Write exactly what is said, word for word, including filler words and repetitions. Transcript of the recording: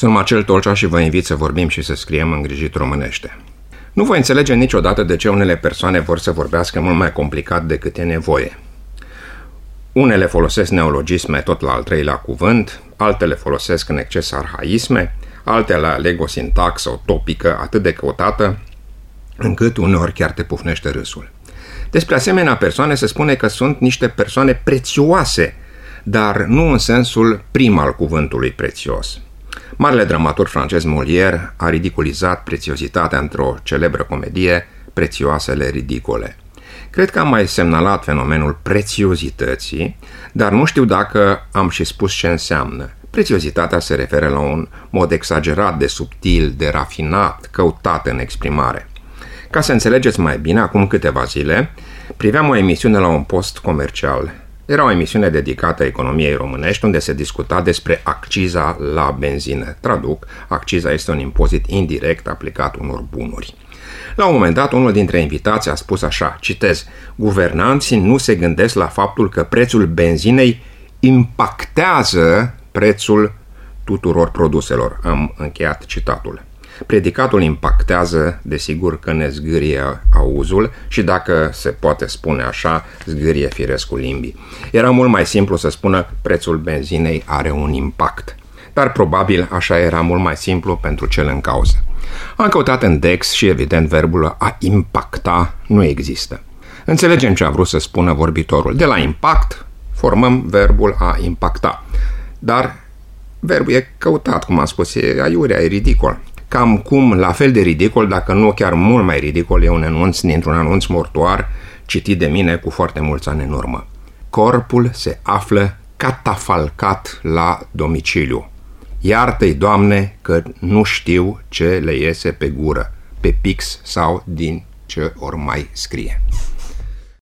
Sunt Marcel Tolcea și vă invit să vorbim și să scriem îngrijit românește. Nu voi înțelege niciodată de ce unele persoane vor să vorbească mult mai complicat decât e nevoie. Unele folosesc neologisme tot la al treilea cuvânt, altele folosesc în exces arhaisme, altele aleg o sintaxă, o topică atât de căutată, încât uneori chiar te pufnește râsul. Despre asemenea persoane se spune că sunt niște persoane prețioase, dar nu în sensul prim al cuvântului prețios. Marele dramaturg francez Molière a ridiculizat prețiozitatea într-o celebră comedie, Prețioasele ridicole. Cred că am mai semnalat fenomenul prețiozității, dar nu știu dacă am și spus ce înseamnă. Prețiozitatea se referă la un mod exagerat de subtil, de rafinat, căutat în exprimare. Ca să înțelegeți mai bine, acum câteva zile, priveam o emisiune la un post comercial. Era o emisiune dedicată economiei românești, unde se discuta despre acciza la benzină. Traduc, acciza este un impozit indirect aplicat unor bunuri. La un moment dat, unul dintre invitați a spus așa, citez, guvernanții nu se gândesc la faptul că prețul benzinei impactează prețul tuturor produselor. Am încheiat citatul. Predicatul impactează, desigur că ne zgârie auzul și dacă se poate spune așa, zgârie firescul limbii. Era mult mai simplu să spună prețul benzinei are un impact, dar probabil așa era mult mai simplu pentru cel în cauză. Am căutat în Dex și evident verbul a impacta nu există. Înțelegem ce a vrut să spună vorbitorul. De la impact formăm verbul a impacta, dar verbul e căutat, cum am spus, e aiurea, e ridicol. Cam cum, la fel de ridicol, dacă nu chiar mult mai ridicol, e un anunț dintr-un anunț mortuar citit de mine cu foarte mulți ani în urmă. Corpul se află catafalcat la domiciliu. Iartă-i, Doamne, că nu știu ce le iese pe gură, pe pix sau din ce ori mai scrie.